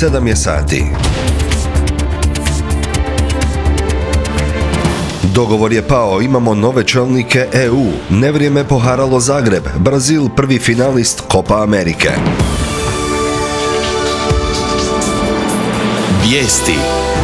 7 je sati. Dogovor je pao, imamo nove čelnike EU. Nevrijeme poharalo Zagreb. Brazil prvi finalist Copa Amerike. Vijesti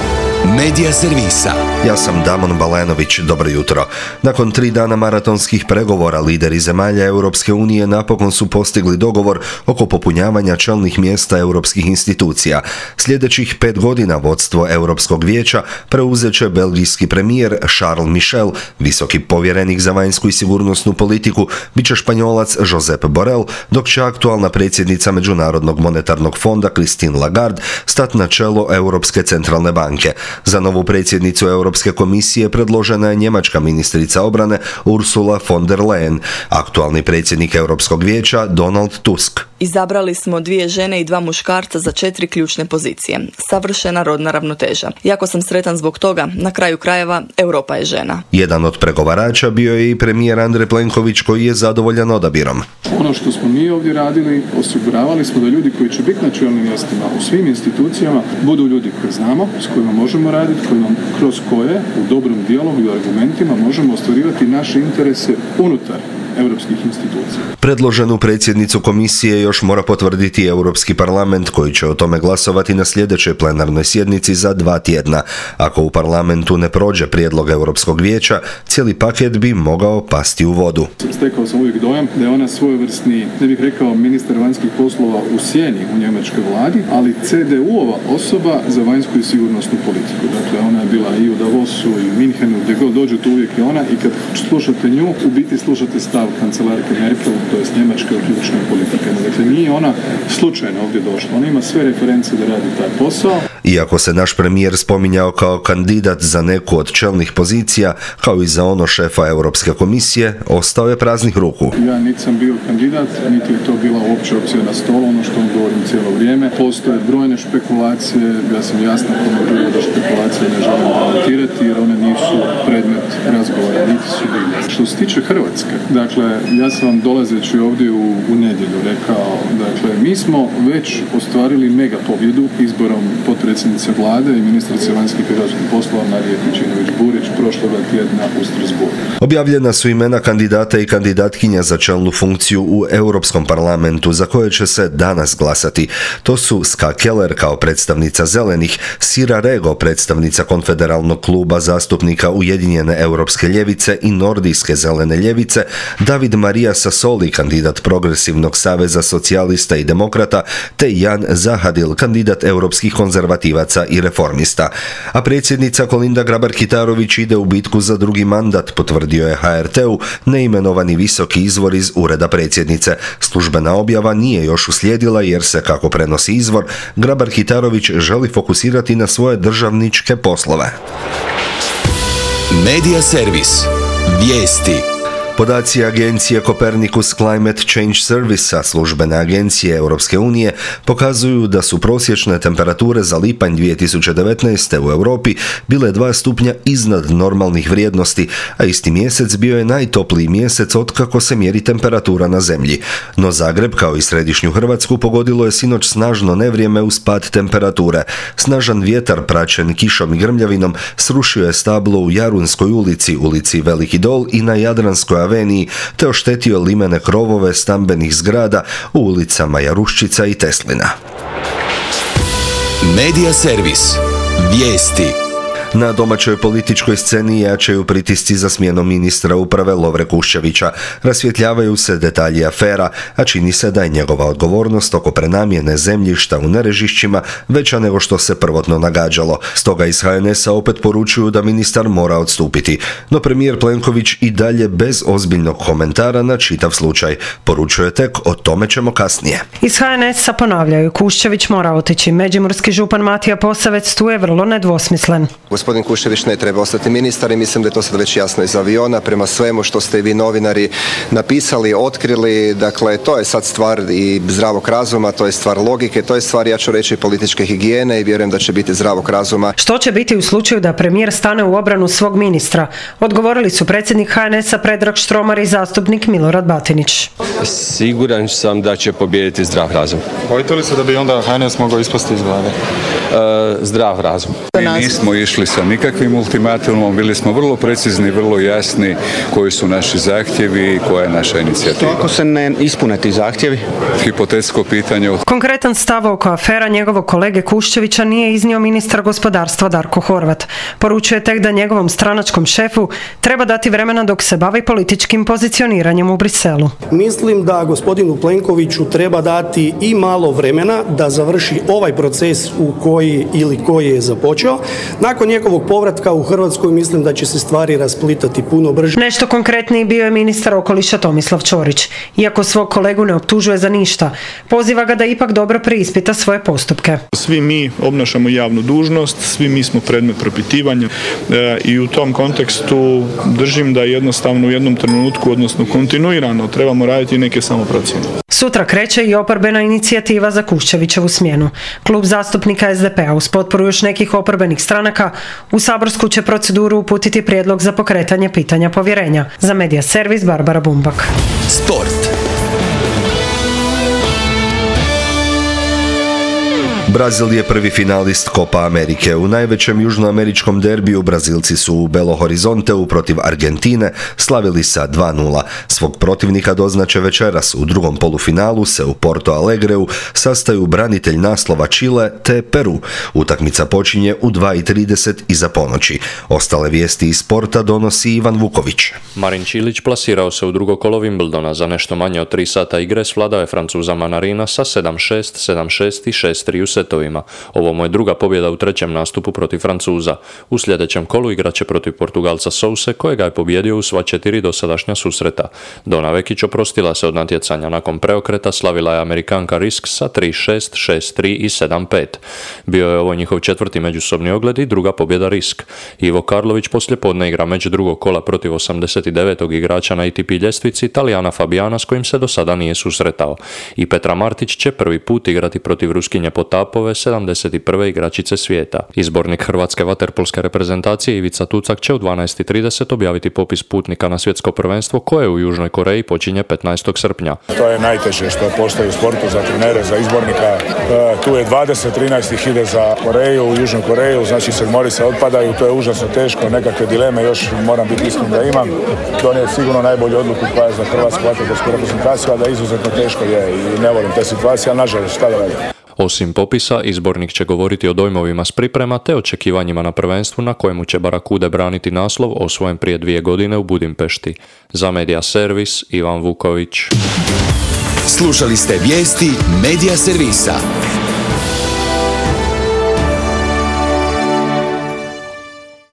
Medija servisa. Ja sam Damon Balenović, dobro jutro. Nakon 3 dana maratonskih pregovora, lideri zemalja Europske unije napokon su postigli dogovor oko popunjavanja čelnih mjesta europskih institucija. Sljedećih 5 godina vodstvo Europskog vijeća preuzet će belgijski premijer Charles Michel, visoki povjerenik za vanjsku i sigurnosnu politiku bit će Španjolac Josep Borrell, dok će aktualna predsjednica Međunarodnog monetarnog fonda Christine Lagarde stati na čelo Europske centralne banke. Za novu predsjednicu Europske komisije predložena je njemačka ministrica obrane Ursula von der Leyen, aktualni predsjednik Europskog vijeća Donald Tusk. Izabrali smo 2 žene i 2 muškarca za 4 ključne pozicije. Savršena rodna ravnoteža. Jako sam sretan zbog toga, na kraju krajeva Europa je žena. Jedan od pregovarača bio je i premijer Andrej Plenković koji je zadovoljan odabirom. Ono što smo mi ovdje radili, osiguravali smo da ljudi koji će biti na čelnim mjestima u svim institucijama budu ljudi koje znamo, s kojima možemo raditi, kroz koje u dobrom dijalogu i argumentima možemo ostvarivati naše interese unutar europskih institucija. Predloženu predsjednicu komisije još mora potvrditi Europski parlament koji će o tome glasovati na sljedećoj plenarnoj sjednici za 2 tjedna. Ako u parlamentu ne prođe prijedlog Europskog vijeća, cijeli paket bi mogao pasti u vodu. Stekao sam uvijek dojam da je ona svojevrsni, ne bih rekao ministar vanjskih poslova u sjeni u njemačkoj vladi, ali CDU-ova osoba za vanjsku i sigurnosnu politiku. Dakle, ona je bila i u Davosu i u Minhenu, gdje god dođe tu uvijek je ona i kad slušate nju, u biti slušate stav kancelarke Merkel, to je njemačke ključne politike. Dakle, nije ona slučajno ovdje došla. Ona ima sve reference da radi taj posao. Iako se naš premijer spominjao kao kandidat za neku od čelnih pozicija, kao i za ono šefa Europske komisije, ostao je praznih ruku. Ja niti sam bio kandidat, niti je to bila uopće opcija na stolu, ono što vam govorim cijelo vrijeme. Postoje brojne špekulacije, ja sam jasno komentirao da špekulacije ne želim komentirati jer one nisu predmet razgovora, niti su bile. Što se tiče Hrvatske, dakle, ja sam vam dolazeći ovdje u nedjelju rekao, dakle, mi smo već ostvarili mega pobjedu izborom potpredsjednice vlade i ministrice vanjskih i europskih poslova Marije Pejčinović-Burić prošloga tjedna u Strasbourgu. Objavljena su imena kandidata i kandidatkinja za čelnu funkciju u Europskom parlamentu za koje će se danas glasati. To su Ska Keller kao predstavnica Zelenih, Sira Rego predstavnica Konfederalnog kluba zastupnika Ujedinjene europske ljevice i Nordijske zelene ljevice, David Maria Sassoli, kandidat Progresivnog saveza socijalista i demokrata, te Jan Zahadil, kandidat europskih konzervativaca i reformista. A predsjednica Kolinda Grabar-Kitarović ide u bitku za drugi mandat, potvrdio je HRT-u neimenovani visoki izvor iz ureda predsjednice. Službena objava nije još uslijedila jer se, kako prenosi izvor, Grabar-Kitarović želi fokusirati na svoje državničke poslove. Medija servis. Vijesti. Podaci agencije Copernicus Climate Change Service, službene agencije Europske unije, pokazuju da su prosječne temperature za lipanj 2019. u Europi bile 2 stupnja iznad normalnih vrijednosti, a isti mjesec bio je najtopliji mjesec otkako se mjeri temperatura na zemlji. No Zagreb, kao i središnju Hrvatsku, pogodilo je sinoć snažno nevrijeme uz pad temperature. Snažan vjetar praćen kišom i grmljavinom srušio je stablo u Jarunskoj ulici, ulici Veliki Dol i na Jadranskoj aveniji, te oštetio limene krovove stambenih zgrada u ulicama Jaruščica i Teslina. Medija servis. Vijesti. Na domaćoj političkoj sceni jačaju pritisci za smjenom ministra uprave Lovre Kuščevića. Rasvjetljavaju se detalji afera, a čini se da je njegova odgovornost oko prenamjene zemljišta u Nerežišćima veća nego što se prvotno nagađalo. Stoga iz HNS-a opet poručuju da ministar mora odstupiti. No premijer Plenković i dalje bez ozbiljnog komentara na čitav slučaj. Poručuje tek, o tome ćemo kasnije. Iz HNS-a ponavljaju, Kuščević mora otići. Međimurski župan Matija Posavec tu je vrlo nedvosmislen. gospodin Kuščević ne treba ostati ministar i mislim da je to sad već jasno iz aviona prema svemu što ste vi novinari napisali, otkrili. Dakle, to je sad stvar i zdravog razuma, to je stvar logike, to je stvar, ja ću reći, političke higijene i vjerujem da će biti zdravog razuma. Što će biti u slučaju da premijer stane u obranu svog ministra? Odgovorili su predsjednik HNS-a Predrag Štromar i zastupnik Milorad Batinić. Siguran sam da će pobijediti zdrav razum. Bojite li se da bi onda HNS mogao ispasti iz vlade? Zdrav razum. Mi nismo išli sa nikakvim ultimatumom, bili smo vrlo precizni, vrlo jasni koji su naši zahtjevi i koja je naša inicijativa. Što ako se ne ispune ti zahtjevi? Hipotetsko pitanje. Konkretan stav oko afera njegovog kolege Kuščevića nije iznio ministar gospodarstva Darko Horvat. Poručuje tek da njegovom stranačkom šefu treba dati vremena dok se bavi političkim pozicioniranjem u Briselu. Mislim da gospodinu Plenkoviću treba dati i malo vremena da završi ovaj proces koji je započeo. Nakon njegovog povratka u Hrvatskoj mislim da će se stvari rasplitati puno brže. Nešto konkretniji bio je ministar okoliša Tomislav Ćorić. Iako svog kolegu ne optužuje za ništa, poziva ga da ipak dobro preispita svoje postupke. Svi mi obnašamo javnu dužnost, svi mi smo predmet propitivanja i u tom kontekstu držim da jednostavno u jednom trenutku, odnosno kontinuirano, trebamo raditi neke samoprocjene. Sutra kreće i oporbena inicijativa za Kuščevićevu smjenu. Klub zastupnika SDP-a uz potporu još nekih oporbenih stranaka u saborsku će proceduru uputiti prijedlog za pokretanje pitanja povjerenja. Za Medija servis Barbara Bumbak. Sport. Brazil je prvi finalist Copa Amerike. U najvećem južnoameričkom derbiju Brazilci su u Belo Horizonteu protiv Argentine slavili sa 2:0. Svog protivnika doznače večeras. U drugom polufinalu se u Porto Alegreu sastaju branitelj naslova Čile te Peru. Utakmica počinje u 2:30 iza ponoći. Ostale vijesti iz sporta donosi Ivan Vuković. Marin Čilić plasirao se u drugo kolo Wimbledona. Za nešto manje od 3 sata igre svladao je Francuza Manarina sa 7-6, 7-6 i 6-3 u setovima. Ovo mu je druga pobjeda u trećem nastupu protiv Francuza. U sljedećem kolu igraće protiv Portugalca Souse, kojega je pobjedio u sva 4 dosadašnja susreta. Dona Vekić oprostila se od natjecanja. Nakon preokreta slavila je Amerikanka Risk sa 3-6, 6-3 i 7-5. Bio je ovo njihov četvrti međusobni ogled i druga pobjeda Risk. Ivo Karlović poslijepodne igra meč drugog kola protiv 89. igrača na ATP ljestvici Italijana Fabijana s kojim se do sada nije susretao. I Petra Martić će prvi put igrati protiv Ruskinje Potapove, 71. igračice svijeta. Izbornik hrvatske vaterpolske reprezentacije Ivica Tucak će u 12:30 objaviti popis putnika na svjetsko prvenstvo koje u Južnoj Koreji počinje 15. srpnja. To je najteže što postoji u sportu za trenere, za izbornika. Tu je 20-13 ih ide za Koreju, u Južnu Koreju, znači sedmori se otpadaju, to je užasno teško, nekakve dileme još moram biti iskren da imam. To je sigurno najbolju odluku koja je za hrvatsku vaterpolsku reprezentaciju, a da izuzetno teško je i ne volim te situacije, ali nažalost šta da radim. Osim popisa, izbornik će govoriti o dojmovima s priprema te očekivanjima na prvenstvu na kojemu će Barakude braniti naslov osvojen prije 2 godine u Budimpešti. Za Medija servis Ivan Vuković. Slušali ste vijesti Medija servisa.